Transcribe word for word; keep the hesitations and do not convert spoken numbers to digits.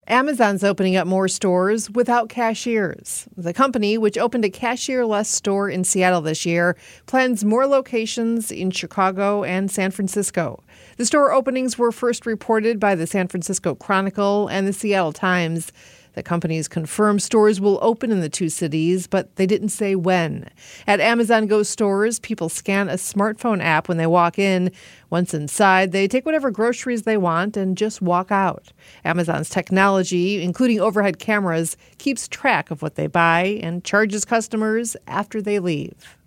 Amazon's opening up more stores without cashiers. The company, which opened a cashier-less store in Seattle this year, plans more locations in Chicago and San Francisco. The store openings were first reported by the San Francisco Chronicle and the Seattle Times. The company's confirmed stores will open in the two cities, but they didn't say when. At Amazon Go stores, people scan a smartphone app when they walk in. Once inside, they take whatever groceries they want and just walk out. Amazon's technology, including overhead cameras, keeps track of what they buy and charges customers after they leave.